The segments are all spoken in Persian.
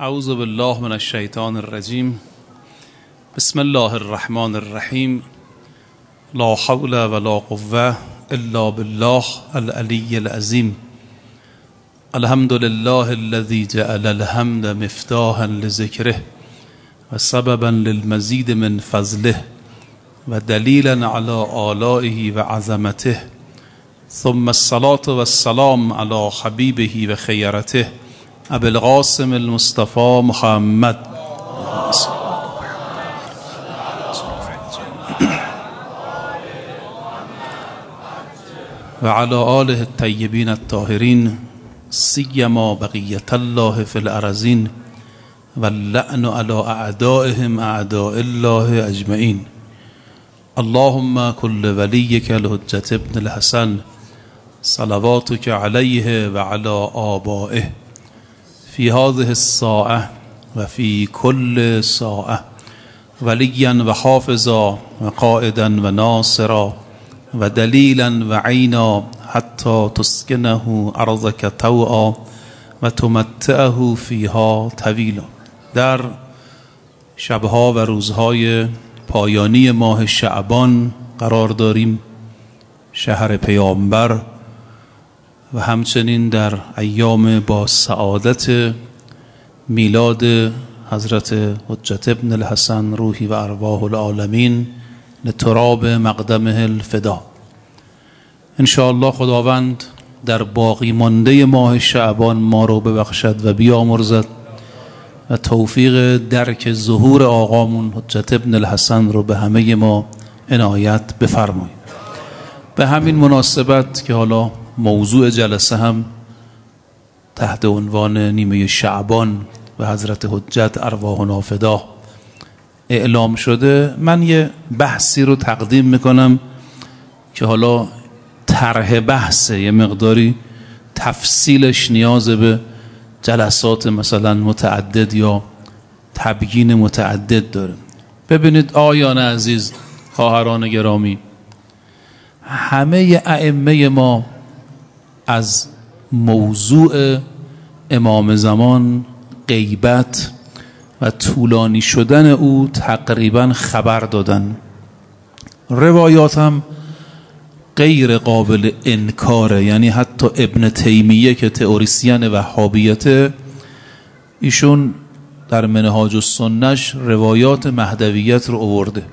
اعوذ بالله من الشیطان الرجیم. بسم الله الرحمن الرحیم. لا حول ولا قوة الا بالله العلی العظیم. الحمد لله الذي جعل الحمد مفتاحا لذکره و سببا للمزید من فضله و دلیلا علی آلائه و عظمته، ثم الصلاة والسلام علی حبیبه و خیرته ابی القاسم المصطفى محمد و علی آله الطیبین الطاهرین، سیما بقیة الله فی الارضین و اللعن علی اعدائهم اعداء الله اجمعین. اللهم كل وليك الحجة ابن الحسن صلواتك عليه وعلى آبائه في هذه الساعة وفي كل ساعة وليا وحافظا وقائدا وناصرا ودليلا وعينا حتى تسكنه أرضك طوعا وتمتعه فيها طويلا. در شبها و روزهای پایانی ماه شعبان قرار داریم، شهر پیامبر، و همچنین در ایام با سعادت میلاد حضرت حجت ابن الحسن روحی و ارواح العالمین لتراب مقدمه الفدا. انشاءالله خداوند در باقی مانده ماه شعبان ما رو ببخشد و بیامرزد و توفیق درک ظهور آقامون حجت ابن الحسن رو به همه ما عنایت بفرمایید. به همین مناسبت که حالا موضوع جلسه هم تحت عنوان نیمه شعبان و حضرت حجت ارواحنا فدا اعلام شده، من یه بحثی رو تقدیم میکنم که حالا طرح بحثه، یه مقداری تفصیلش نیاز به جلسات مثلا متعدد یا تبیین متعدد داره. ببینید آیان عزیز، خواهران گرامی، همه ائمه ما از موضوع امام زمان، غیبت و طولانی شدن او تقریبا خبر دادن. روایات هم غیر قابل انکاره، یعنی حتی ابن تیمیه که تئوریسین وهابیته، ایشون در منهاج السنه‌اش روایات مهدویت رو آورده.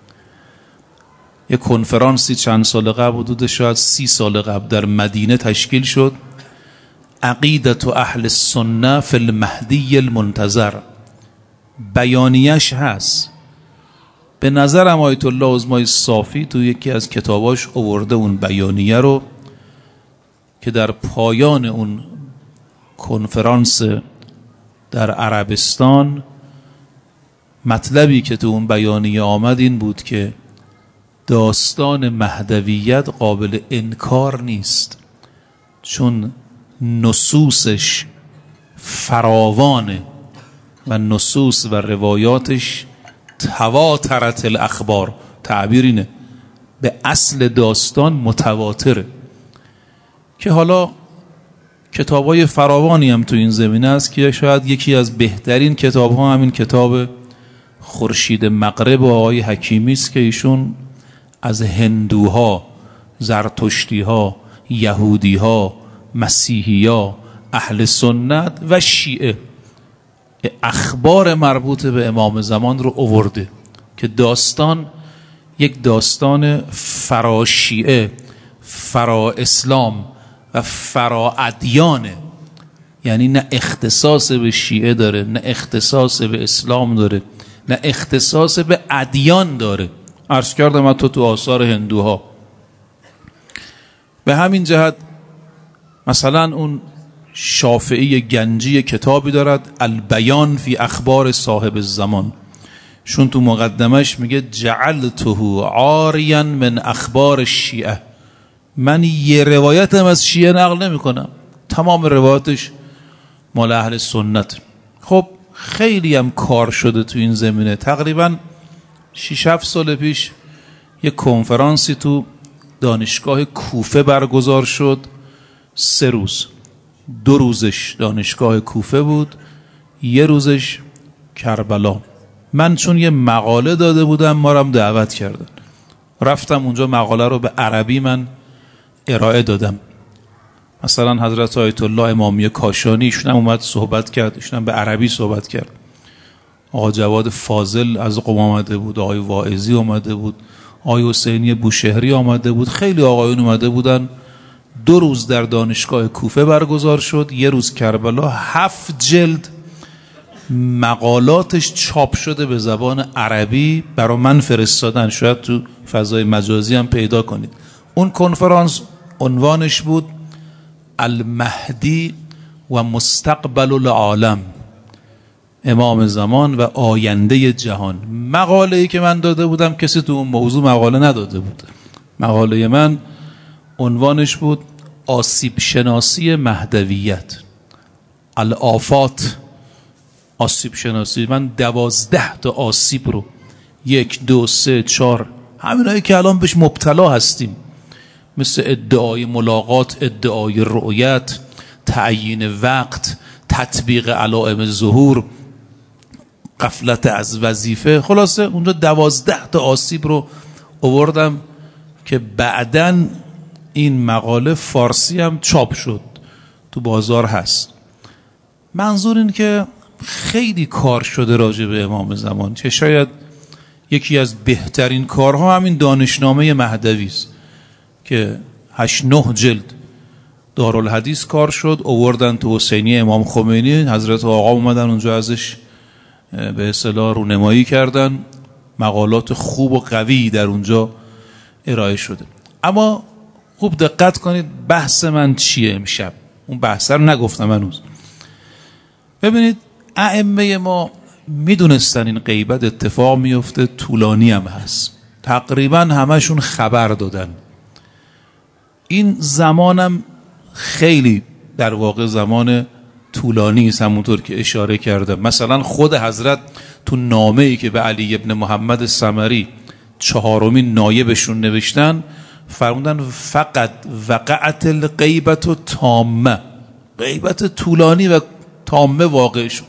یک کنفرانسی چند سال قبل، حدود شاید 30 سال قبل، در مدینه تشکیل شد، عقیدت اهل السنه فی المهدی المنتظر. بیانیش هست. به نظرم آیت الله عظمای صافی تو یکی از کتاباش آورده اون بیانیه رو که در پایان اون کنفرانس در عربستان مطلبی که تو اون بیانیه آمد این بود که داستان مهدویت قابل انکار نیست، چون نصوصش فراوانه و نصوص و روایاتش تواترت الاخبار، تعبیر اینه، به اصل داستان متواتره. که حالا کتابای فراوانی هم تو این زمینه است که شاید یکی از بهترین کتاب‌ها همین کتاب خورشید مغرب و آقای حکیمی است که ایشون از هندوها، زرتشتیها، یهودیها، مسیحیها، اهل سنت و شیعه اخبار مربوط به امام زمان رو آورده که داستان یک داستان فرا شیعه، فرا اسلام و فرا ادیانه. یعنی نه اختصاص به شیعه داره، نه اختصاص به اسلام داره، نه اختصاص به ادیان داره. عرض کردم حتی تو آثار هندوها. به همین جهت مثلا اون شافعی گنجی کتابی دارد، البیان فی اخبار صاحب الزمان، شون تو مقدمش میگه جعلته عاریا من اخبار الشیعه. من یه روایتم از شیعه نقل نمی کنم، تمام روایاتش مال اهل سنت. خب خیلی هم کار شده تو این زمینه. تقریبا 6-7 سال پیش یک کنفرانسی تو دانشگاه کوفه برگزار شد، 3 روز. 2 روزش دانشگاه کوفه بود، یه روزش کربلا. من چون یه مقاله داده بودم ما رو هم دعوت کردن، رفتم اونجا مقاله رو به عربی من ارائه دادم. مثلا حضرت آیت الله امامی کاشانی ایشون هم اومد صحبت کرد، ایشون هم به عربی صحبت کرد. آقا جواد فاضل از قم آمده بود، آقای واعظی آمده بود، آقای حسینی بوشهری آمده بود، خیلی آقایون اومده بودن. 2 روز در دانشگاه کوفه برگزار شد، 1 روز کربلا. 7 جلد مقالاتش چاپ شده به زبان عربی برای من فرستادن، شاید تو فضای مجازی هم پیدا کنید. اون کنفرانس عنوانش بود المهدی و مستقبل العالم، امام زمان و آینده جهان. مقاله‌ای که من داده بودم کسی تو اون موضوع مقاله نداده بود. مقاله من عنوانش بود آسیب شناسی مهدویت، الآفات. آسیب شناسی، من 12 تا آسیب رو 1 2 3 4 همینایی که الان بهش مبتلا هستیم، مثل ادعای ملاقات، ادعای رؤیت، تعیین وقت، تطبیق علائم ظهور، غفلت از وظیفه، خلاصه اونجا 12 تا آسیب رو آوردم که بعداً این مقاله فارسی هم چاپ شد، تو بازار هست. منظور این که خیلی کار شده راجع به امام زمان، که شاید یکی از بهترین کارها همین دانشنامه مهدوی است که 8-9 جلد دارالحدیث کار شد، آوردن تو حسینی امام خمینی، حضرت آقا اومدن اونجا ازش به اصطلاح رونمایی کردن، مقالات خوب و قوی در اونجا ارائه شده. اما خوب دقت کنید بحث من چیه امشب، اون بحث رو نگفتم هنوز. ببینید ائمه ما میدونستن این غیبت اتفاق میفته، طولانی هم هست، تقریبا همشون خبر دادن. این زمانم خیلی در واقع زمان طولانی است، همونطور که اشاره کردم. مثلا خود حضرت تو نامه‌ای که به علی ابن محمد سمری 4مین نایبشون نوشتن فرمودن فقط وقعت الغیبت و تامه، غیبت طولانی و تامه واقع شد.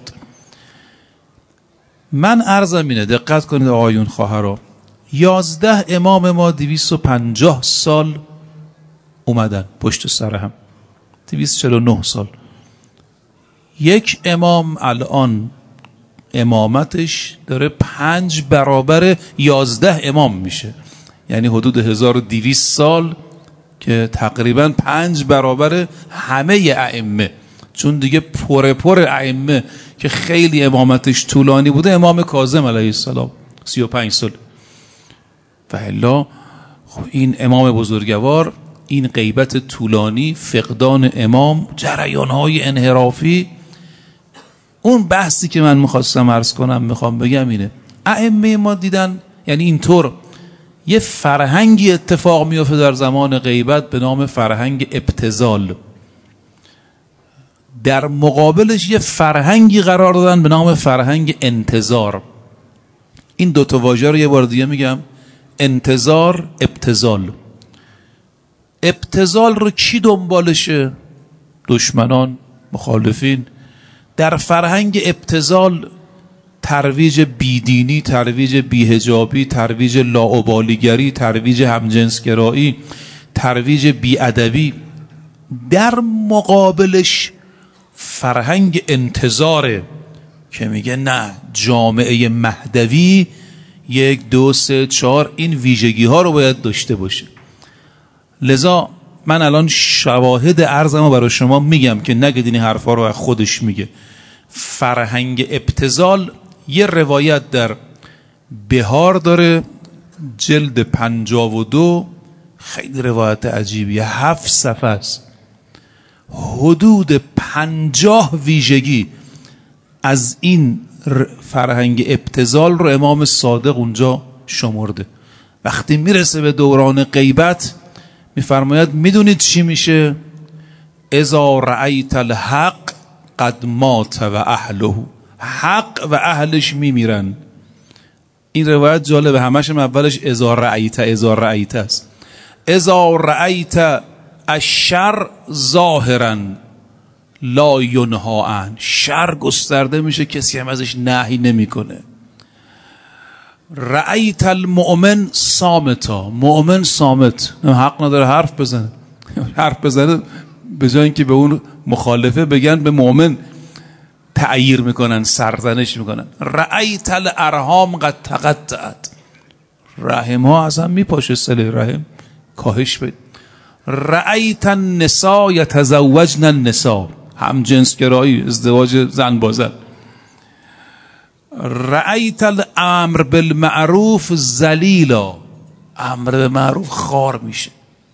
من عرضم اینه، دقت کنید آقایون خواهرها، 11 امام ما 250 سال اومدن پشت سر هم، 249 سال. یک امام الان امامتش داره 5 برابر 11 امام میشه، یعنی حدود 1200 سال که تقریبا 5 برابر همه ائمه. چون دیگه پر ائمه که خیلی امامتش طولانی بوده، امام کاظم علیه السلام 35 سال. و الا خب این امام بزرگوار، این غیبت طولانی، فقدان امام، جریان‌های انحرافی. اون بحثی که من میخواستم عرض کنم، میخوام بگم اینه، ائمه ما دیدن یعنی اینطور یه فرهنگی اتفاق میفته در زمان غیبت به نام فرهنگ ابتذال، در مقابلش یه فرهنگی قرار دادن به نام فرهنگ انتظار. این 2 تا واژه رو یه بار دیگه میگم، انتظار، ابتذال. ابتذال رو کی دنبالشه؟ دشمنان، مخالفین. در فرهنگ ابتذال ترویج بیدینی، ترویج بیهجابی، ترویج لاابالیگری، ترویج همجنسگرایی، ترویج بیادبی. در مقابلش فرهنگ انتظاره که میگه نه، جامعه مهدوی 1 2 3 4 این ویژگی ها رو باید داشته باشه. لذا من الان شواهد عرضمو برای شما میگم که نگید این حرفا رو از خودش میگه. فرهنگ ابتذال یه روایت در بهار داره، جلد 52، خیلی روایت عجیبیه، 7 صفحه است، حدود 50 ویژگی از این فرهنگ ابتذال رو امام صادق اونجا شمرده. وقتی میرسه به دوران غیبت میفرماید میدونید چی میشه؟ اذا رأیت الحق قد مات و اهله، حق و اهلش میمیرن. این روایت جالبه، همش اولش اذا رأیت است. اذا رأیت الشر ظاهرا لا ینها عن، شر گسترده میشه کسی هم ازش نهی نمیکنه. رأیت المؤمن صامتا، مؤمن صامت، حق نداره حرف بزنه. حرف بزنه به جای اینکه به اون مخالفه بگن به مؤمن تعییر میکنن، سرزنش میکنن. رأیت الارحام قد تقطعت، رحم ها اصلا میپاشه، صله رحم کاهش بید. رأیت النساء یتزوجن النساء، هم جنس گرایی، ازدواج زن با زن. رأیت الامر بالمعروف ذلیلا، امر به معروف خار میشه.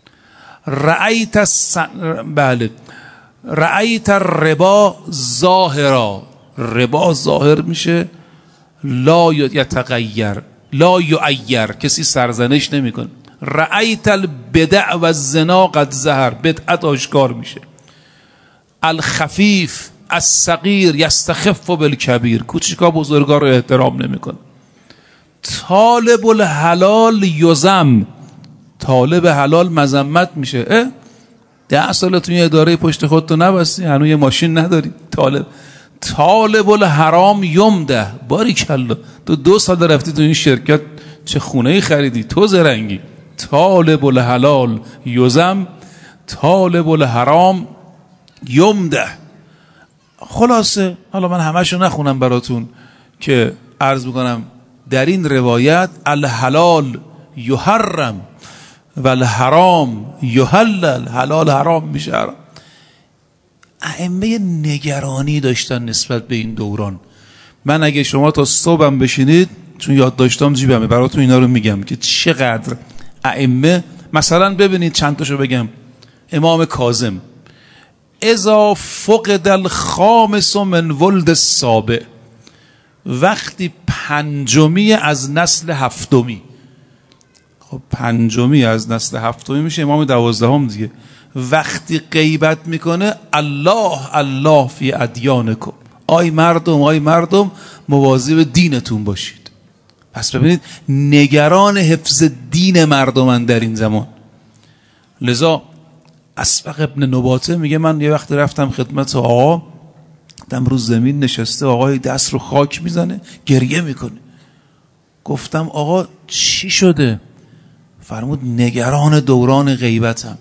رأیت الربا ظاهرا، ربا ظاهر میشه. لا یتغیر، لا یعیر، کسی سرزنش نمیکنه. رأیت البدع و الزنا قد ظهر، بدعت آشکار میشه. الخفیف الصغیر یستخف بالکبیر، کوچیکا بزرگا رو احترام نمیکنه. طالب الحلال یذم، طالب حلال مذمت میشه. 10 سال تو این اداره پشت خودتو نبستی، هنوز یه ماشین نداری. طالب الحرام یمده، باریکلا تو 2 سال رفتی تو این شرکت چه خونه‌ای خریدی، تو زرنگی. طالب الحلال یذم، طالب الحرام یمده. خلاصه حالا من همشو نخونم براتون که عرض بکنم در این روایت الحلال یحرم و الحرام یحلل، حلال حرام میشه. ائمه نگرانی داشتن نسبت به این دوران. من اگه شما تا صبحم بشینید، چون یاد داشتم جیبمه، براتون اینا رو میگم که چقدر ائمه. مثلا ببینید چند تاشو بگم. امام کاظم اذا فقد الخامس من ولد السابع، وقتی پنجمی از نسل هفتمی، خب پنجمی از نسل هفتمی میشه امام 12 دیگه، وقتی غیبت میکنه الله الله فی ادیانکم، آی مردم مواظب دینتون باشید. پس ببینید نگران حفظ دین مردمن در این زمان. لذا اسبق ابن نباته میگه من یه وقت رفتم خدمت آقا، دم رو زمین نشسته، آقای دست رو خاک میزنه گریه میکنه. گفتم آقا چی شده؟ فرمود نگران دوران غیبتم.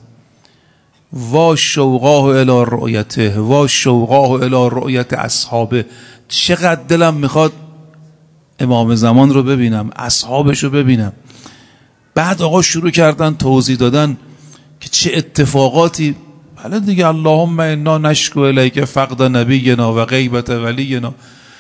وا شوقاه الی رؤیته وا شوقاه الی رؤیت اصحابه، چقدر دلم میخواد امام زمان رو ببینم، اصحابش رو ببینم. بعد آقا شروع کردن توضیح دادن که چه اتفاقاتی. بله دیگه، اللهم انا نشکو الیک فقد نبینا و غیبت ولینا.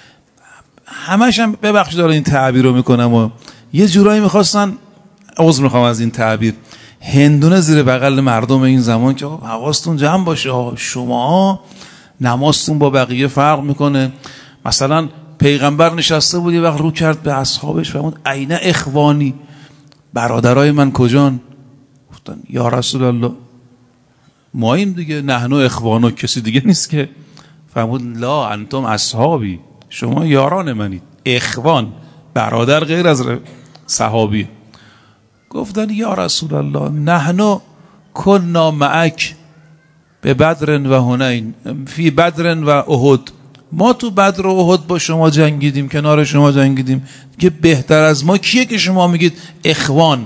همش هم ببخش داره این تعبیر رو میکنم و یه جورایی میخواستن، عذر میخوام از این تعبیر، هندونه زیر بغل مردم این زمان که حواستون جمع باشه، شما نمازتون با بقیه فرق میکنه. مثلا پیغمبر نشسته بود یه وقت رو کرد به اصحابش فرمود عین اخوانی، برادرای من کجان؟ گفتن یا رسول الله ماییم دیگه، نحنو اخوانو، کسی دیگه نیست که. فرمود لا انتم اصحابی، شما یاران منید. اخوان برادر غیر از صحابی. گفتن یا رسول الله نحنو کنا معک به بدر و هنین فی بدر و احد، ما تو بدر و احد با شما جنگیدیم، کنار شما جنگیدیم، که بهتر از ما کیه که شما میگید اخوان؟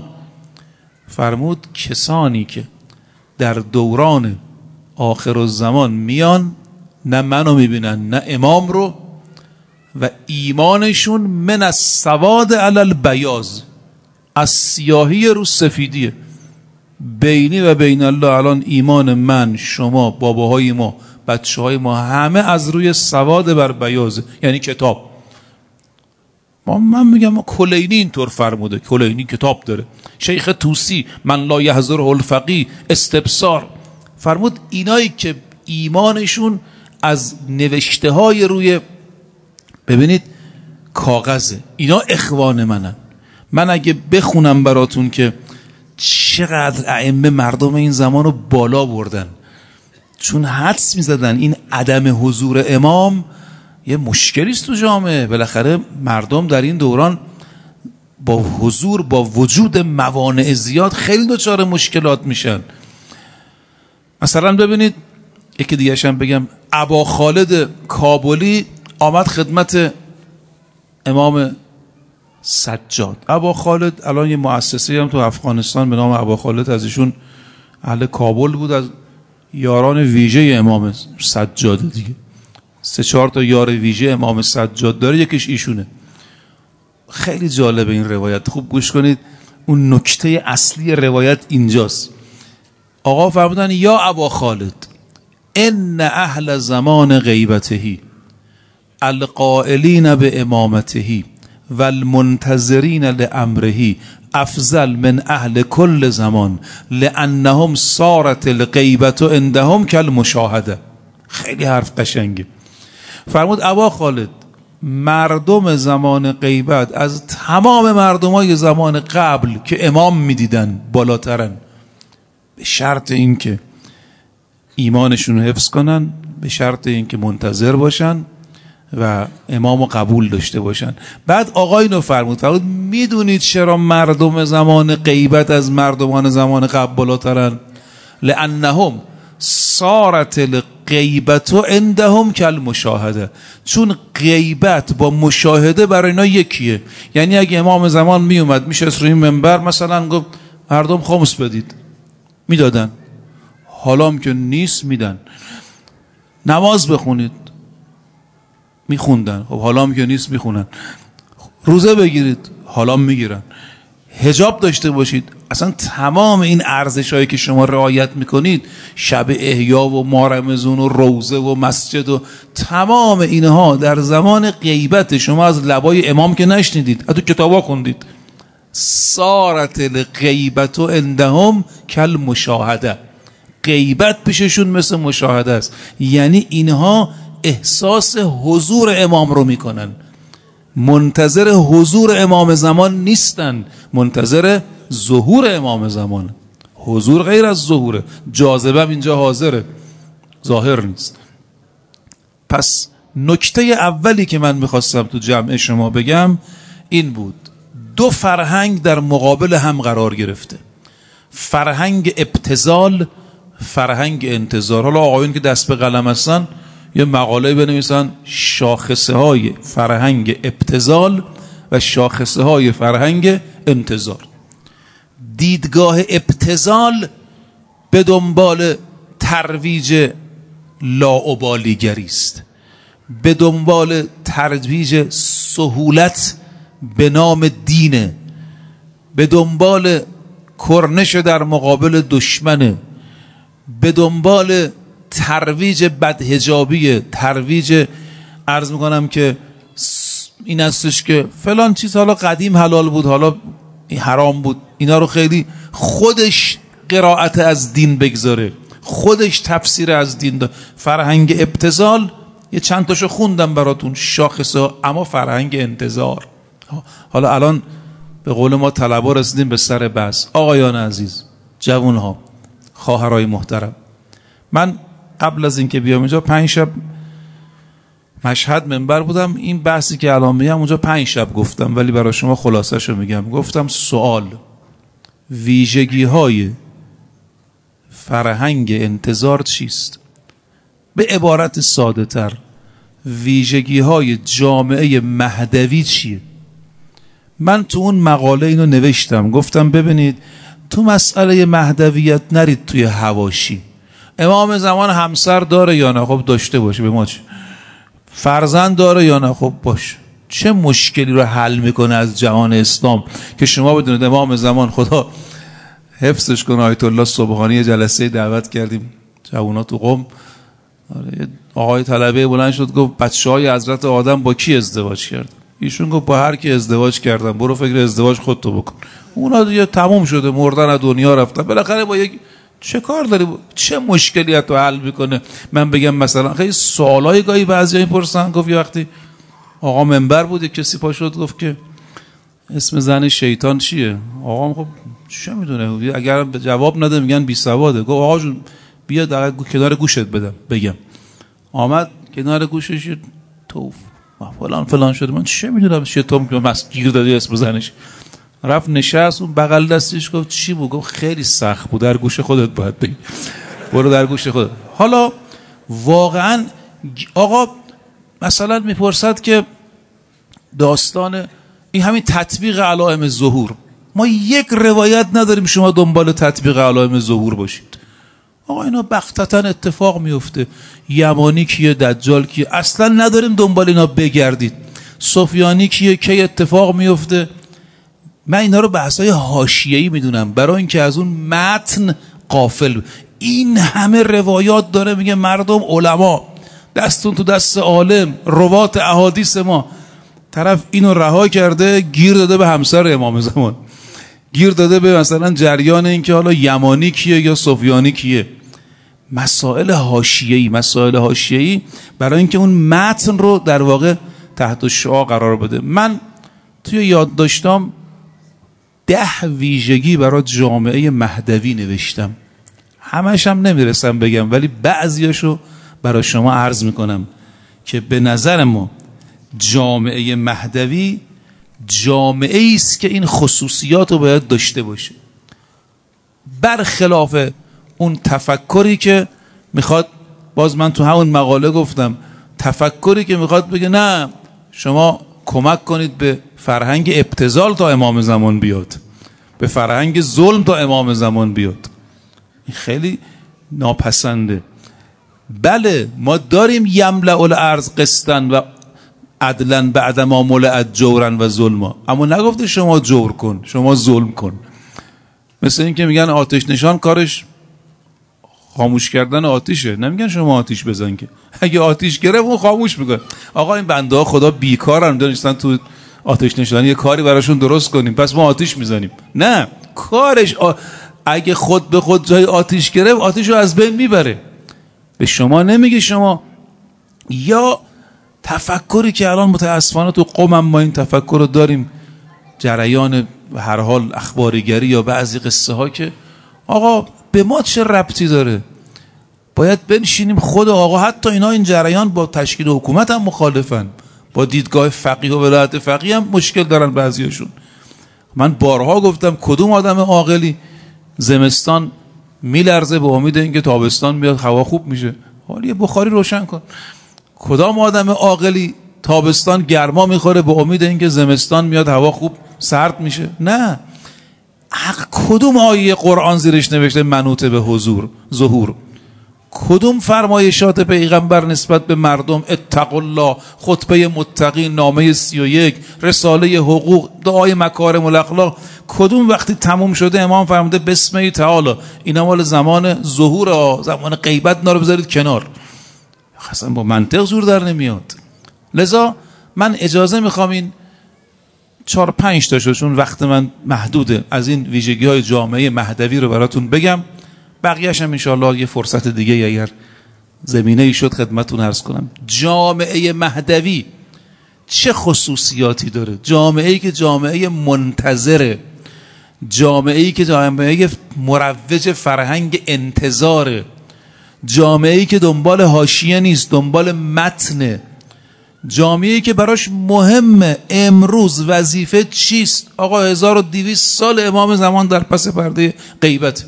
فرمود کسانی که در دوران آخر الزمان میان، نه منو میبینن نه امام رو، و ایمانشون من السواد علی البیاض، از سیاهی رو سفیدیه. بینی و بین الله الان ایمان من، شما، باباهای ما، بچه های ما، همه از روی سواد بر بیاضه، یعنی کتاب. من میگم کلینی اینطور فرموده، کلینی کتاب داره، شیخ توسی من لا یحضره الفقیه استبصار فرمود اینایی که ایمانشون از نوشته های روی، ببینید، کاغذه، اینا اخوان منن. من اگه بخونم براتون که چقدر ائمه مردم این زمان رو بالا بردن، چون حدس میزدن این عدم حضور امام یه مشکلی است تو جامعه. بالاخره مردم در این دوران با حضور، با وجود موانع زیاد، خیلی دچار مشکلات میشن. مثلا ببینید یکی دیگه هم بگم، ابا خالد کابلی آمد خدمت امام سجاد. ابا خالد الان یه مؤسسه هم تو افغانستان به نام ابا خالد، از ایشون اهل کابل بود، از یاران ویژه امام سجاد دیگه. 3-4 تا یار ویژه امام سجاد داره، یکیش ایشونه. خیلی جالبه این روایت، خوب گوش کنید. اون نکته اصلی روایت اینجاست. آقا فرمودن یا ابا خالد ان اهل زمان غیبته القائلین به امامته والمنتظرین لامره افضل من اهل کل زمان لانهم صارت الغیبت عندهم کالمشاهده. خیلی حرف قشنگه. فرمود ابا خالد مردم زمان غیبت از تمام مردمای زمان قبل که امام میدیدن بالاترن، به شرط اینکه ایمانشون رو حفظ کنن، به شرط اینکه منتظر باشن و امامو قبول داشته باشن. بعد آقا اینو فرمود میدونید چرا مردم زمان غیبت از مردمان زمان قبل بالاترن؟ لانهم صارت الغیبت عندهم کالمشاهده. چون غیبت با مشاهده برای اینا یکیه. یعنی اگه امام زمان می اومد میشست روی منبر مثلا گفت مردم خمس بدید، میدادن. حالا هم که نیست میدن. نماز بخونید، میخوندن. خب حالا هم که نیست میخونن. روزه بگیرید، حالا هم میگیرن. حجاب داشته باشید. اصلا تمام این ارزش‌هایی که شما رعایت میکنید، شب احیا و مارمزون و روزه و مسجد و تمام اینها در زمان غیبت شما از لبای امام که نشنیدید، از تو کتابا خوندید. صارت الغیبت عندهم کالمشاهده. غیبت پیششون مثل مشاهده است. یعنی اینها احساس حضور امام رو میکنن، منتظر حضور امام زمان نیستن، منتظر ظهور امام زمان. حضور غیر از ظهوره، جاذبه اینجا حاضره، ظاهر نیست. پس نکته اولی که من میخواستم تو جمع شما بگم این بود: دو فرهنگ در مقابل هم قرار گرفته، فرهنگ ابتذال، فرهنگ انتظار. حالا آقایون که دست به قلم هستن یه مقاله بنویسن، شاخصه های فرهنگ ابتذال و شاخصه های فرهنگ انتظار. دیدگاه ابتذال به دنبال ترویج لاابالیگری است، به دنبال ترویج سهولت به نام دینه، به دنبال کرنش در مقابل دشمنه، به دنبال ترویج بدحجابیه، ترویج عرض میکنم که این هستش که فلان چیز حالا قدیم حلال بود حالا حرام بود، اینا رو خیلی خودش قرائت از دین بگذاره، خودش تفسیر از دین داره. فرهنگ ابتذال یه چند تاشو خوندم براتون، شاخصه. اما فرهنگ انتظار، حالا الان به قول ما طلبا رسیدیم به سر بحث. آقایان عزیز، جوانها، خواهرای محترم، من قبل از اینکه بیام اینجا 5 شب مشهد منبر بودم. این بحثی که الان میگم اونجا 5 شب گفتم، ولی برای شما خلاصه‌شو میگم. گفتم سوال ویژگی های فرهنگ انتظار چیست؟ به عبارت ساده تر، ویژگی های جامعه مهدوی چیه؟ من تو اون مقاله اینو نوشتم، گفتم ببینید تو مسئله مهدویت نرید توی حواشی. امام زمان همسر داره یا نه؟ خب داشته باشه، به ما چه؟ فرزند داره یا نه؟ خب باشه. چه مشکلی رو حل میکنه از جهان اسلام که شما بدونید امام زمان، خدا حفظش کنه، آیت الله سبحانی جلسه دعوت کردیم جوونا تو قم، آقای طلبه بلند شد گفت بچهای حضرت آدم با کی ازدواج کرد؟ ایشون گفت با هر کی ازدواج کردن، برو فکر ازدواج خودتو بکن. اونا دیگه تموم شده، مردن، از دنیا رفتن. بالاخره با یک چه کار داری؟ چه مشکلی تو حل میکنه؟ من بگم مثلا خیلی سوالای گاهی بعضیا میپرسن. گفت یه وقتی آقا منبر بود کسی پا شد گفت که اسم زن شیطان چیه؟ آقا خب چه میدونه، اگر جواب نده میگن بی سواده. گفت آقا جون بیا در کنار گوشت بدم بگم. آمد کنار گوشش، توف فلان فلان شده، من چه میدونم شیطان که مس گیر دادی اسم زنش. رفت نشست، اون بغل دستش گفت چی بود؟ گفت خیلی سخت بود، در گوش خودت باید بگی، برو در گوش خودت. حالا واقعا آقا مثلا میپرسد که داستان این همین تطبیق علائم ظهور، ما یک روایت نداریم شما دنبال تطبیق علائم ظهور باشید. آقا اینا بختتا اتفاق میفته. یمانی کیه، دجال کیه، اصلا نداریم دنبال اینا بگردید. سفیانی کیه، کی اتفاق میفته. من اینا رو بحثای حاشیه‌ای میدونم برای اینکه از اون متن غافل. این همه روایات داره میگه مردم علما دستون تو دست عالم، روات احادیث ما. طرف اینو رها کرده گیر داده به همسر امام زمان، گیر داده به مثلا جریان این که حالا یمانی کیه یا سفیانی کیه. مسائل حاشیه‌ای برای اینکه اون متن رو در واقع تحت شعاع قرار بده. من توی یادداشتام 10 ویژگی برای جامعه مهدوی نوشتم. همش هم نمیرسم بگم ولی بعضیاشو برای شما عرض میکنم که به نظر ما جامعه مهدوی جامعه است که این خصوصیات رو باید داشته باشه، برخلاف اون تفکری که میخواد، باز من تو همون مقاله گفتم، تفکری که میخواد بگه نه شما کمک کنید به فرهنگ ابتذال تا امام زمان بیاد، به فرهنگ ظلم تا امام زمان بیاد. این خیلی ناپسنده. بله ما داریم یملأ الارض قسطا و عدلا بعد ما ملئت جورا و ظلما، اما نگفته شما جور کن، شما ظلم کن. مثل این که میگن آتش نشان کارش خاموش کردن آتیشه، نمیگن شما آتیش بزن، که اگه آتیش گرفت اون خاموش میکنه. آقا این بنده ها خدا بیکارن، دانستن تو آتش نشانی یه کاری براشون درست کنیم پس ما آتیش میزنیم. نه، کارش اگه خود به خود جای آتیش گرفت آتیش رو از بین میبره. به شما نمیگه شما. یا تفکری که الان متاسفانه تو قومم ما این تفکر رو داریم، جریان هر حال اخباریگری یا بعضی قصه ها که آقا به ما چه ربطی داره؟ باید بنشینیم خود آقا. حتی اینا این جریان با تشکیل حکومت هم مخالفن، با دیدگاه فقیه و ولایت فقیه هم مشکل دارن بعضیاشون. من بارها گفتم کدوم آدم عاقلی زمستان میلرزه به امید اینکه تابستان میاد هوا خوب میشه؟ حالا یه بخاری روشن کن. کدام آدم عاقلی تابستان گرما میخوره به امید اینکه زمستان میاد هوا خوب سرد میشه؟ نه. کدوم آیه قرآن زیرش نوشته منوط به ظهور؟ کدوم فرمایشات پیغمبر نسبت به مردم؟ اتقوا الله، خطبه متقین، نامه 31، رساله حقوق، دعای مکارم الاخلاق، کدوم وقتی تموم شده امام فرموده بسم تعالی اینا مال زمان ظهور، زمان غیبت، اینا رو بذارید کنار؟ اصلا با منطق جور در نمیاد. لذا من اجازه میخوام این 4-5 تاشو، چون وقت من محدوده، از این ویژگی های جامعه مهدوی رو براتون بگم. بقیه‌اش هم انشاءالله یه فرصت دیگه اگر زمینه ای شد خدمتتون عرض کنم. جامعه مهدوی چه خصوصیاتی داره؟ جامعه‌ای که جامعه منتظره، جامعه‌ای که جامعه مروج فرهنگ انتظاره، جامعه‌ای که دنبال حاشیه نیست، دنبال متنه، جامعه‌ای که براش مهمه امروز وظیفه چیست. آقا 1200 سال امام زمان در پس پرده غیبت.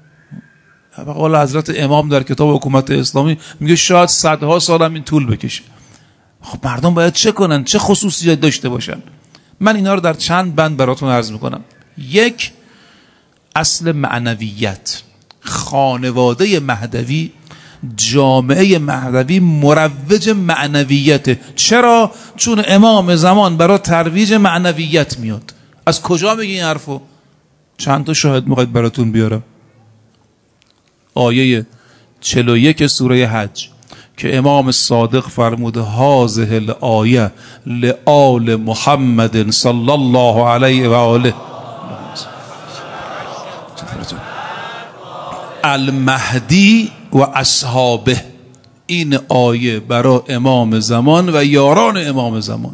قول حضرت امام در کتاب حکومت اسلامی میگه شاید صدها سال هم این طول بکشه. خب مردم باید چه کنن؟ چه خصوصیات داشته باشن؟ من اینا رو در چند بند براتون عرض میکنم. 1، اصل معنویت. خانواده مهدوی، جامعه مهدوی مروج معنویته. چرا؟ چون امام زمان برای ترویج معنویت میاد. از کجا میگی این حرفو؟ چند تا شاهد میخواید براتون بیارم. آیه 41 سوره حج که امام صادق فرموده هذه الآیه لآل محمد صلی الله علیه و آله المهدی و اصحابه. این آیه برای امام زمان و یاران امام زمان.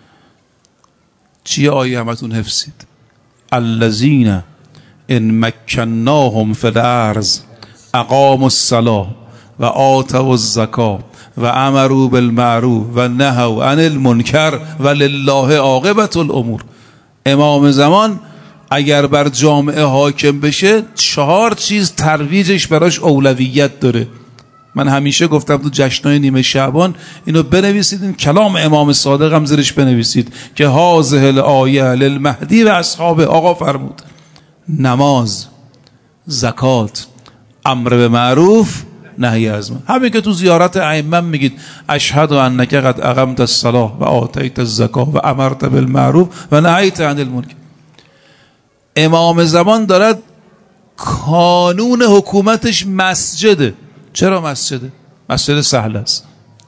چیه آیه؟ همتون حفظید. الذین ان مکناهم فی الارض اقاموا الصلاة و آتوا الزکاة و امروا بالمعروف و نهوا عن المنکر و لله عاقبة الامور. امام زمان اگر بر جامعه حاکم بشه 4 چیز ترویجش براش اولویت داره. من همیشه گفتم تو جشنای نیمه شعبان اینو بنویسید، این کلام امام صادق هم زیرش بنویسید که هذه الآیه للمهدی و اصحابه. آقا فرمود نماز، زکات، امر به معروف، نهی از منکر. همین که تو زیارت ائمه میگید اشهد انک قد اقمت الصلاه و آتیت الزکات و امرت بالمعروف و نهیت عن المنکر. امام زمان دارد کانون حکومتش مسجده. چرا مسجده؟ مسجد سهل است.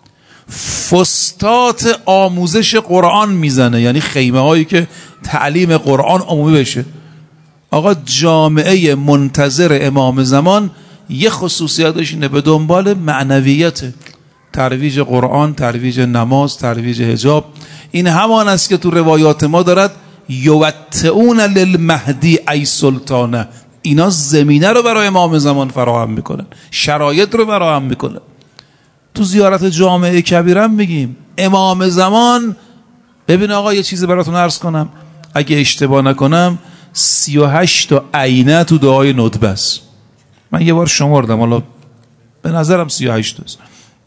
فستات آموزش قرآن میزنه، یعنی خیمه هایی که تعلیم قرآن عمومی بشه. آقا جامعه منتظر امام زمان یه خصوصیتش اینه، به دنبال معنویت، ترویج قرآن، ترویج نماز، ترویج حجاب. این همان است که تو روایات ما دارد یوتئون للمهدی ای سلطانه. اینا زمینه رو برای امام زمان فراهم میکنن، شرایط رو فراهم میکنن. تو زیارت جامعه کبیرم میگیم امام زمان. ببین آقا یه چیزی براتون عرض کنم، اگه اشتباه نکنم 38 تا عینه تو دعای ندبه است. من یه بار شمردم، حالا به نظرم 38 است.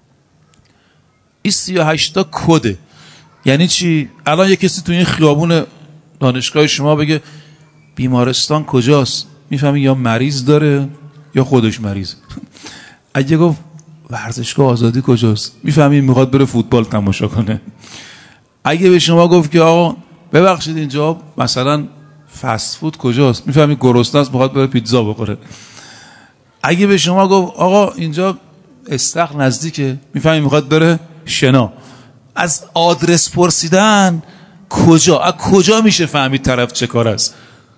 این 38 تا کده. یعنی چی؟ الان یه کسی تو این خیابون دانشگاه شما بگه بیمارستان کجاست، میفهمی یا مریض داره یا خودش مریض. اگه گفت ورزشگاه آزادی کجاست، میفهمی میخواد بره فوتبال تماشا کنه. اگه به شما گفت که آقا ببخشید اینجا مثلا فست فود کجاست، میفهمی گرسنه است میخواد بره پیتزا بخوره. اگه به شما گفت آقا اینجا استخر نزدیکه، میفهمی میخواد بره شنا. از آدرس پرسیدن کجا میشه فهمید طرف چه کار است.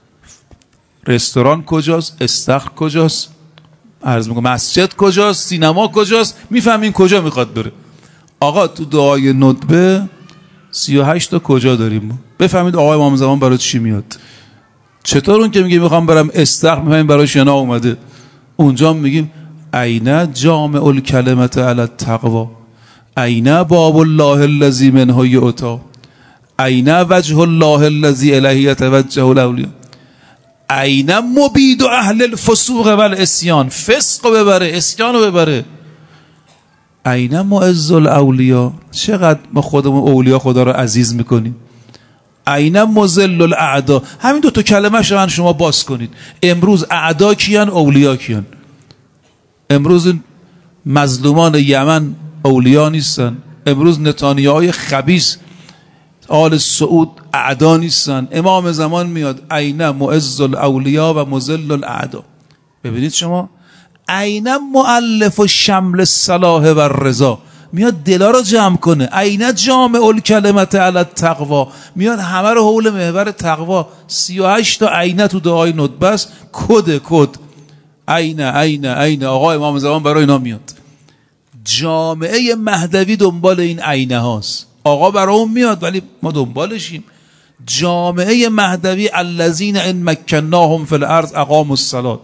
رستوران کجاست، استخر کجاست، عرض میگم مسجد کجاست، سینما کجاست، میفهمین کجا میخواد بره. آقا تو دعای ندبه 38 تا کجا داریم، بفهمید آقای امام زمان برای چی میاد. چطور اون که میگه میخوام برم استخر، میفهمیم برای شنا اومده. اونجا میگیم عین جامع الکلمت علی التقوا، عین باب الله الذی منه یؤتی، عین وجه الله الذی الیه یتوجه الاولیاء، عین مبید اهل الفسوق و العصیان. فسق رو ببره، عصیان رو ببره. عین معز الاولیاء، چقدر ما خودمون اولیاء خدا رو عزیز میکنیم. عین مذل الاعدا. همین دو تا کلمه شما شما باز کنید. امروز اعدا کیان، اولیاء کیان؟ امروز مظلومان یمن اولیاء نیستن. امروز نتانیاهای خبیث آل سعود اعدا نیستن. امام زمان میاد عین معز الاولیاء و مذل الاعدا. ببینید شما عین مؤلف و شمل الصلاح و الرضا، میاد دلا رو جمع کنه. عین جامع الکلمت علی التقوا، میاد همه رو حول محور تقوا. 38 تا عین تو دعای ندبه است. کد عین آقا امام زمان برای اینا میاد. جامعه مهدوی دنبال این عینه هاست. آقا برای اون میاد ولی ما دنبالشیم. جامعه مهدوی الذین ان مکناهم فی الارض اقاموا الصلاة.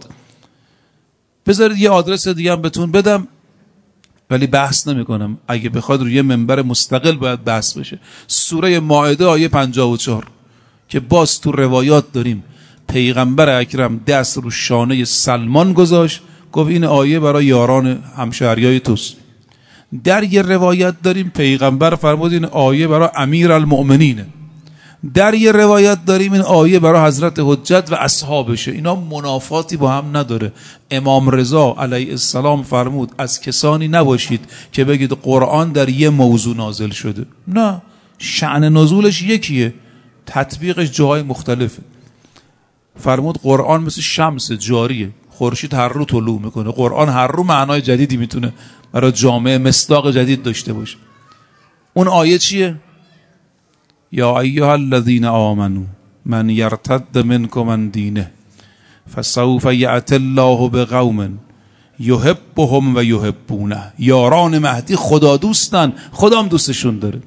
بذارید یه آدرس دیگه هم بهتون بدم ولی بحث نمی کنم. اگه بخواد روی منبر مستقل باید بحث بشه. سوره مائده آیه 54 که باز تو روایات داریم پیغمبر اکرم دست رو شانه سلمان گذاشت، گفت این آیه برای یاران همشهریای توست. در یه روایت داریم پیغمبر فرمود این آیه برای امیر المؤمنینه. در یه روایت داریم این آیه برای حضرت حجت و اصحابشه. اینا منافاتی با هم نداره. امام رضا علیه السلام فرمود از کسانی نباشید که بگید قرآن در یه موضوع نازل شده. نه، شأن نزولش یکیه، تطبیقش جاهای مختلفه. فرمود قرآن مثل شمس جاریه، خورشید هر رو طلوع میکنه. قرآن هر رو معنای جدیدی میتونه برای جامعه مصداق جدید داشته باشه. اون آیه چیه؟ یا ایها الذین آمنوا من یرتد منکم عن دینه فسوف یأتی الله بقوم یحبهم و یحبونه. یاران مهدی خدا دوستن، خدا هم دوستشون داره.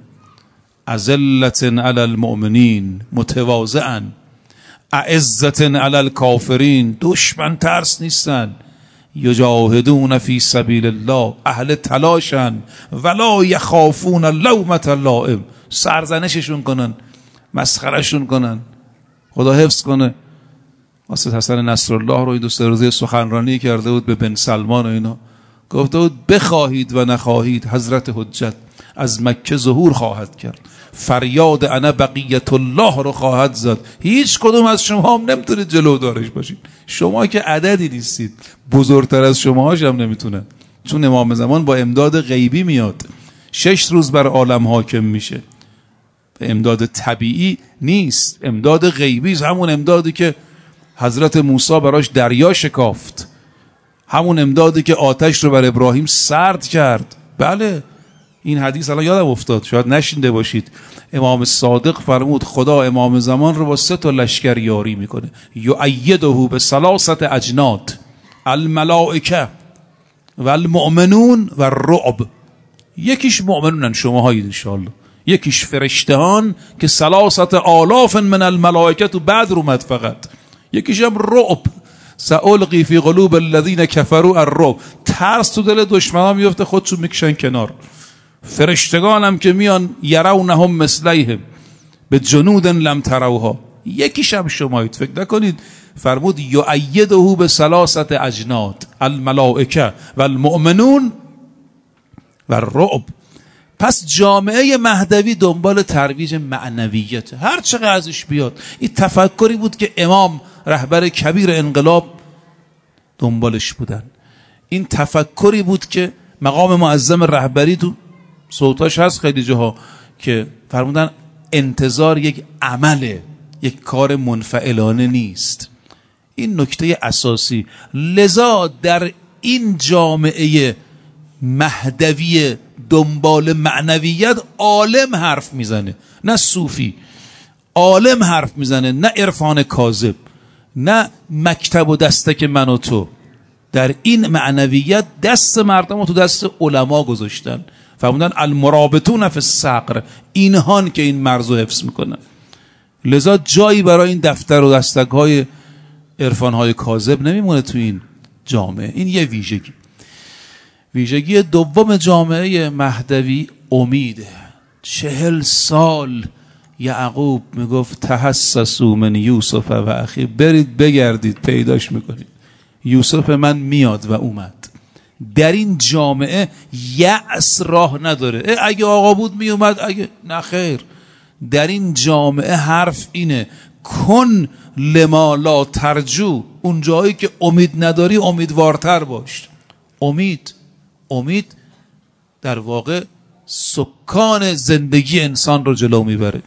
اذلة علی المؤمنین متواضعا، اعزة علی الکافرین دشمن ترس نیستن، یجاهدون فی سبیل الله اهل تلاشن ولا یخافون لومة لائم. سرزنششون کنن، مسخرشون کنن. خدا حفظ کنه. واسه حسن نصرالله رو این 2 روزه سخنرانی کرده بود به بن سلمان و اینا، گفته بود بخواهید و نخواهید حضرت حجت از مکه ظهور خواهد کرد، فریاد انا بقیت الله رو خواهد زد. هیچ کدوم از شما هم نمیتونید جلو دارش باشید. شما که عددی نیستید، بزرگتر از شماهاش هم نمیتونن، چون امام زمان با امداد غیبی میاد، 6 روز بر عالم حاکم میشه. امداد طبیعی نیست، امداد غیبی است. همون امدادی که حضرت موسی براش دریا شکافت، همون امدادی که آتش رو بر ابراهیم سرد کرد. بله این حدیث الان یادم افتاد، شاید نشینده باشید. امام صادق فرمود خدا امام زمان رو با 3 لشکر یاری میکنه، یؤیده بثلاثه اجناد، الملائکه و المؤمنون و الرعب. یکیش مؤمنونن شماهایید انشاءالله، یکیش فرشتهان که 3,000 من الملائکه تو بدر اومد فقط، یکیش هم رعب، سألقی فی قلوب الذین کفروا الرعب، ترس تو دل دشمنان میفته، خودشون میکشن کنار. فرشتگان هم که میان یرونهم مثلیهم به جنود لم تروها، یکیش هم شمایید. فکر نکنید. فرمود یؤیده بثلاثه اجناد، الملائکه و المؤمنون و الرعب. پس جامعه مهدوی دنبال ترویج معنویت، هر چقدر ازش بیاد. این تفکری بود که امام رهبر کبیر انقلاب دنبالش بودن. این تفکری بود که مقام معظم رهبری تو صوتاش هست خیلی جاها که فرمودن انتظار یک عمله، یک کار منفعلانه نیست. این نکته اساسی. لذا در این جامعه مهدوی دنبال معنویت عالم حرف میزنه، نه صوفی. عالم حرف میزنه، نه عرفان کاذب، نه مکتب و دستک من و تو. در این معنویت دست مردم رو تو دست علما گذاشتن. فرمودن المرابطون فی الصقر، اینهان که این مرز رو حفظ میکنن. لذا جایی برای این دفتر و دستک های عرفان های کاذب نمیمونه تو این جامعه. این یه ویژگی. ویژگی دوم جامعه مهدوی امیده. 40 سال یعقوب میگفت تحسسوا من یوسف و اخی، برید بگردید پیداش میکنید. یوسف من میاد و اومد. در این جامعه یأس راه نداره. اگه آقا بود میومد، اگه نه خیر. در این جامعه حرف اینه کن لما لا ترجو. اون جایی که امید نداری امیدوارتر باش. امید در واقع سکان زندگی انسان رو جلو میبره.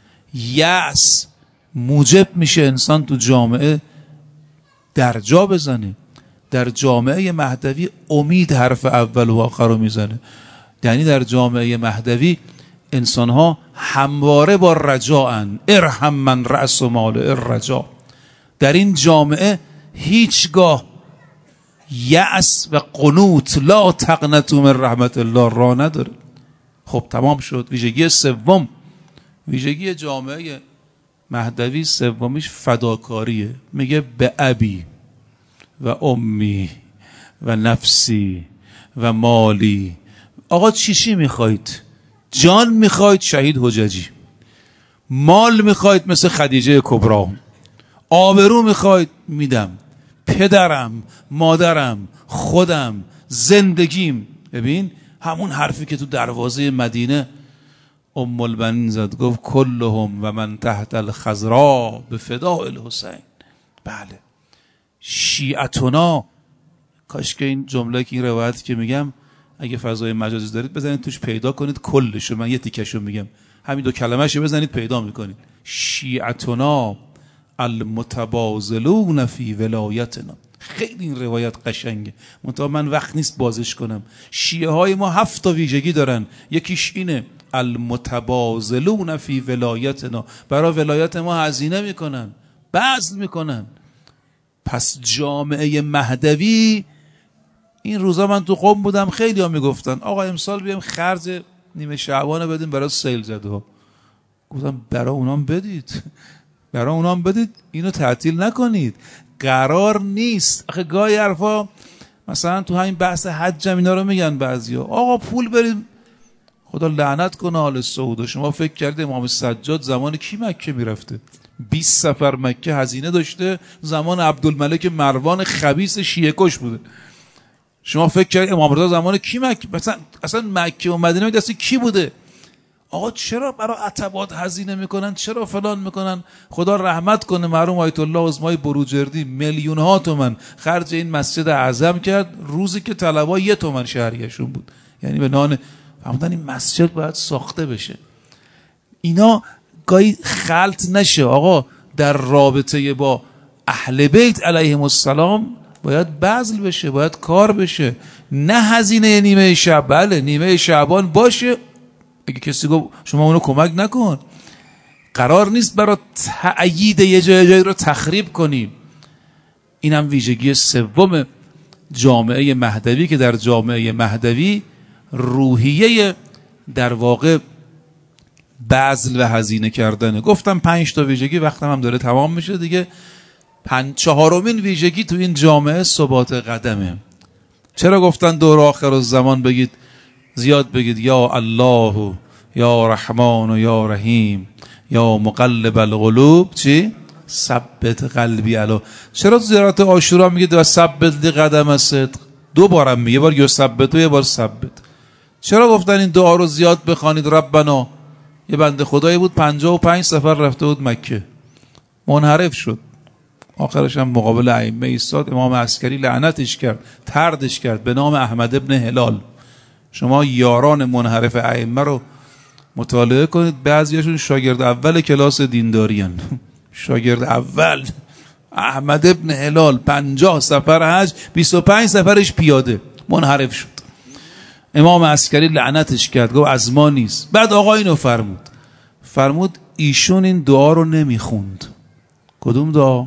یأس موجب میشه انسان تو جامعه درجا بزنه. در جامعه مهدوی امید حرف اول و آخر رو میزنه. یعنی در جامعه مهدوی انسان ها همواره با رجاءن، ارحم من رأس مال الرجا. در این جامعه هیچگاه یأس و قنوط، لا تقنطوا من رحمت الله را نداره. خب تمام شد. ویژگی سوم، ویژگی جامعه مهدوی سومیش فداکاریه. میگه به ابی و امی و نفسی و مالی. آقا چی میخواید؟ جان میخواید؟ شهید حججی. مال میخواید؟ مثل خدیجه کبری. آبرو میخواید؟ میدم. پدرم، مادرم، خودم، زندگیم. ببین همون حرفی که تو دروازه مدینه ام البنین زد، گفت کلهم و من تحت الخضراء بفداء الحسین. بله شیعتنا. کاش که این جمله که این روایت که میگم اگه فضای مجازی دارید بزنید توش پیدا کنید کلشو، من یه تیکشو میگم، همین 2 کلمه‌شو بزنید پیدا میکنید. شیعتنا المتبازلون فی ولایتنا. خیلی این روایت قشنگه، منتها من وقت نیست بازش کنم. شیعه های ما 7 تا ویژگی دارن. یکیش اینه المتبازلون فی ولایتنا، برای ولایت ما هزینه میکنن، بذل میکنن. پس جامعه مهدوی، این روزا من تو قم بودم خیلی ها میگفتن آقا امسال بیام خرج نیمه شعبان بدیم برای سیل زده ها. گفتم برای اونام بدید، برای اونام بدید، اینو تعطیل نکنید. قرار نیست. آخه گاهی حرفا مثلا تو همین بحث حج هم اینا رو میگن بعضیا، آقا پول بریم. خدا لعنت کنه آل سعود. شما فکر کردید امام سجاد زمان کی مکه میرفته؟ 20 سفر مکه هزینه داشته، زمان عبدالملک مروان خبیث شیعه کش بوده. شما فکر کردید امام رضا زمان کی اصلا مکه و مدینه دست کی بوده؟ آقا چرا برای عتبات هزینه میکنن؟ چرا فلان میکنن؟ خدا رحمت کنه مرحوم آیت الله عظمای بروجردی میلیون ها تومن خرج این مسجد اعظم کرد روزی که طلبا 1 تومن شهریه‌شون بود. یعنی به نان فهمیدن این مسجد باید ساخته بشه. اینا گاهی خلط نشه. آقا در رابطه با اهل بیت علیهم السلام باید بذل بشه، باید کار بشه، نه هزینه نیمه شب. بله نیمه شعبان باشه، اگه کسی گفت شما اونو کمک نکن، قرار نیست برای تأیید یه جایی رو تخریب کنیم. این هم ویژگی سوم جامعه مهدوی که در جامعه مهدوی روحیه در واقع بذل و هزینه کردنه. گفتم 5 تا ویژگی، وقتم هم داره تمام میشه دیگه. 4مین ویژگی تو این جامعه ثبات قدمه. چرا گفتن دور آخر الزمان بگید زیاد بگید یا الله و یا رحمان و یا رحیم یا مقلب القلوب چی؟ ثبت قلبی علا. چرا زیارت عاشورا میگید و ثبت قدم صدق؟ 2 بارم میگه، یه بار یثبت و یه بار ثبت. چرا گفتن این دعا رو زیاد بخوانید؟ ربنا، یه بنده خدایی بود 55 سفر رفته بود مکه، منحرف شد، آخرش هم مقابل ائمه ایستاد، امام عسکری لعنتش کرد، طردش کرد به نام احمد ابن هلال. شما یاران منحرف ائمه رو مطالعه کنید، بعضیاشون شاگرد اول کلاس دینداری هن. شاگرد اول احمد ابن هلال 50 سفر حج، 25 سفرش پیاده، منحرف شد. امام عسکری لعنتش کرد، گفت از ما نیست. بعد آقا اینو فرمود ایشون این دعا رو نمیخوند. کدوم دعا؟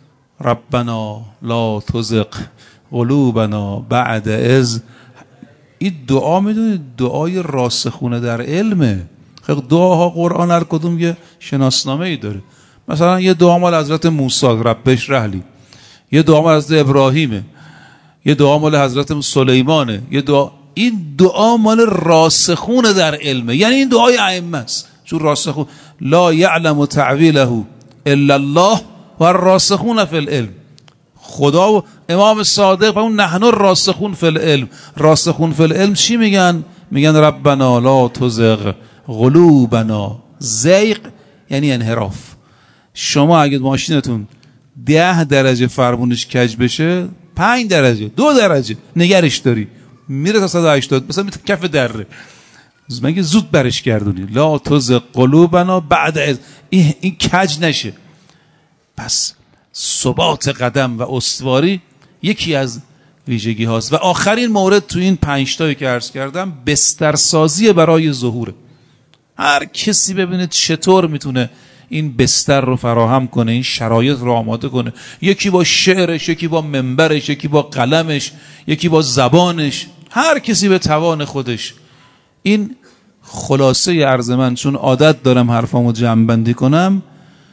ربنا لا تزغ قلوبنا بعد اذ. این دعا میدونید دعای راسخونه در علمه. خیلی دعاها قرآن هر کدوم یه شناسنامه ای داره. مثلا یه دعا مال حضرت موسی ربش رحلی، یه دعا مال حضرت ابراهیمه، یه دعا مال حضرت سلیمانه، یه دعا. این دعا مال راسخونه در علمه، یعنی این دعای ائمه است. چون راسخون لا یعلم تعویله الا الله و الراسخون فی العلم. خدا و امام صادق و اون نحن راسخون فی العلم. راسخون فی العلم چی میگن؟ میگن ربنا لا تزغ قلوبنا. زیغ یعنی انحراف. شما اگه ماشینتون 10 درجه فرمونش کج بشه، 5 درجه 2 درجه نگرش داری میره تا 180 مثلا کف دره، مگه زود برش گردونی؟ لا تزغ قلوبنا بعد از این کج نشه. پس ثبات قدم و استواری یکی از ویژگی هاست. و آخرین مورد تو این 5 تایی که عرض کردم بسترسازی برای ظهوره. هر کسی ببینه چطور میتونه این بستر رو فراهم کنه، این شرایط رو آماده کنه. یکی با شعرش، یکی با منبرش، یکی با قلمش، یکی با زبانش، هر کسی به توان خودش. این خلاصه عرض من، چون عادت دارم حرفامو جمع‌بندی کنم.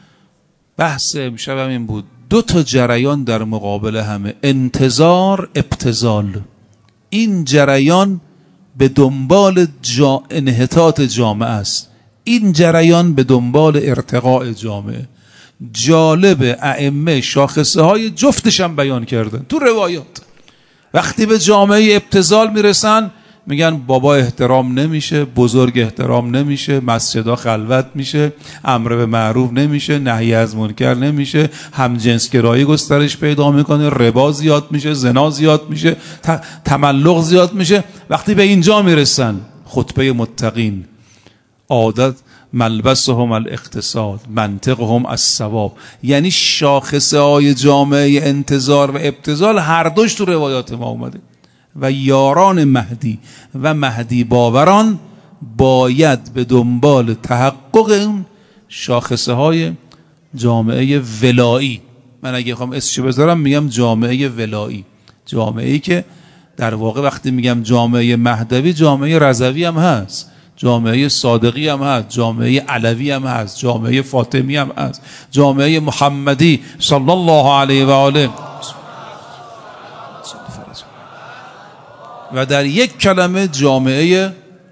بحث امشبم این بود، 2 تا جریان در مقابل همه، انتظار، ابتذال. این جریان به دنبال انحطاط جامعه است، این جریان به دنبال ارتقاء جامعه. جالب ائمه شاخصه های جفتش هم بیان کردن تو روایات. وقتی به جامعه ابتذال میرسن میگن بابا احترام نمیشه، بزرگ احترام نمیشه، مسجدها خلوت میشه، امر به معروف نمیشه، نهی از منکر نمیشه، همجنسگرایی گسترش پیدا میکنه، ربا زیاد میشه، زنا زیاد میشه، تملق زیاد میشه. وقتی به اینجا میرسن، خطبه متقین، عادت ملبسهم الاقتصاد، منطقهم الثواب، یعنی شاخصه های جامعه انتظار و ابتذال هر دوش تو روایات ما اومده. و یاران مهدی و مهدی باوران باید به دنبال تحقق اون شاخصه های جامعه ولایی. من اگه بخوام اسمش بذارم میگم جامعه ولایی، جامعه‌ای که در واقع وقتی میگم جامعه مهدوی، جامعه رضوی هم هست، جامعه صادقی هم هست، جامعه علوی هم هست، جامعه فاطمی هم هست، جامعه محمدی صلی الله علیه و آله و در یک کلمه جامعه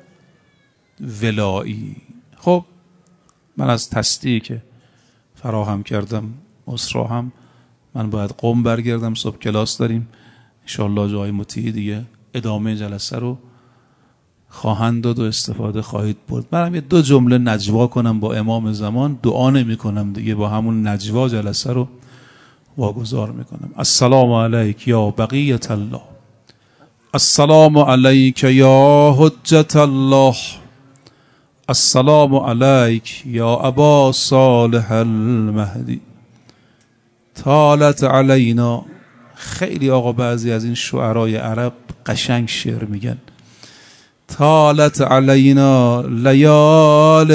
ولایی. خب من از تصدیقی که فراهم کردم اسرا هم من باید قم برگردم، صبح کلاس داریم انشاءالله جای مطیعی دیگه ادامه جلسه رو خواهند داد و استفاده خواهید برد. منم یه 2 جمله نجوا کنم با امام زمان، دعا نمی کنم دیگه، با همون نجوا جلسه رو واگذار میکنم. السلام علیک یا بقیت الله، السلام علیک یا حجت الله، السلام علیک یا ابا صالح المهدی، طالت علینا. خیلی آقا بعضی از این شعرای عرب قشنگ شعر میگن. طالت علینا لیال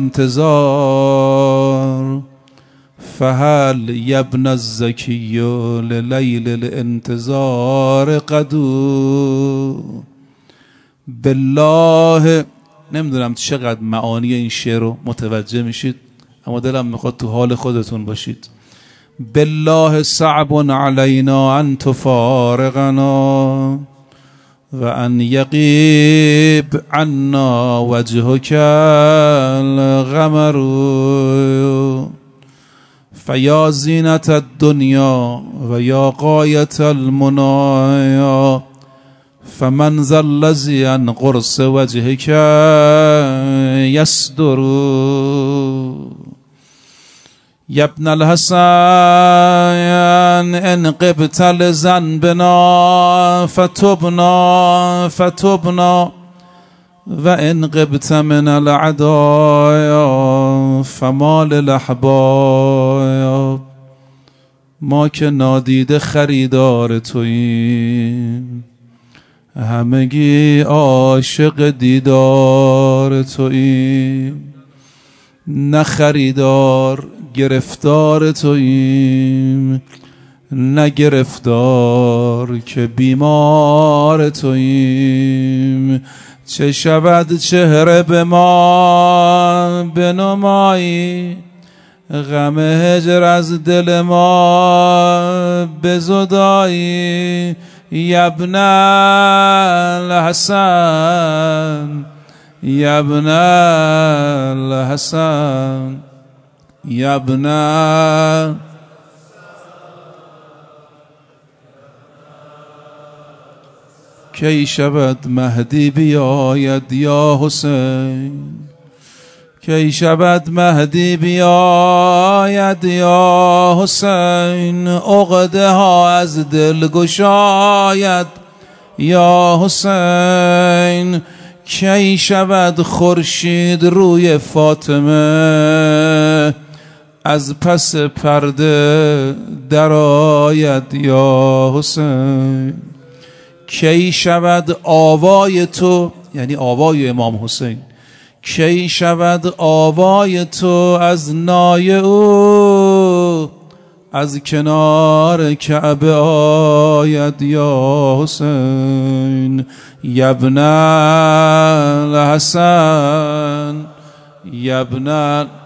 الانتظار، فهل یبن الزکی للیل الانتظار قدو. بالله نمیدونم چقدر معانی این شعر رو متوجه میشید، اما دلم میخواد تو حال خودتون باشید. بالله صعب علینا ان تفارقنا و ان یغیب عنا وجهک القمر، فیا زینت الدنیا و یا غایت المنایا، فمن ذا الذی عن قرص وجهک یصدر. یا ابن الحسن ان غبت لذنبنا فتبنا و ان غبت من العدایا فما للاحباب. ما که نادیده خریدار توییم، همگی عاشق دیدار توییم، نه خریدار گرفتار توییم، نه گرفتار که بیمار توییم. چه شود چهره به ما بنمایی، غم هجر از دل ما بزدایی. یا ابن الحسن، یا ابن الحسن، یا ابن کی شود مهدی بیاید یا حسین، کی شود مهدی بیاید یا حسین. عقده ها از دل گشاید یا حسین. کی شود خورشید روی فاطمه، از پس پرده درآید یا حسین. کی شود آوای تو، یعنی آوای امام حسین، کی شود آوای تو از نای او، از کنار کعبه آید یا حسین. یا ابن الحسن، یا ابن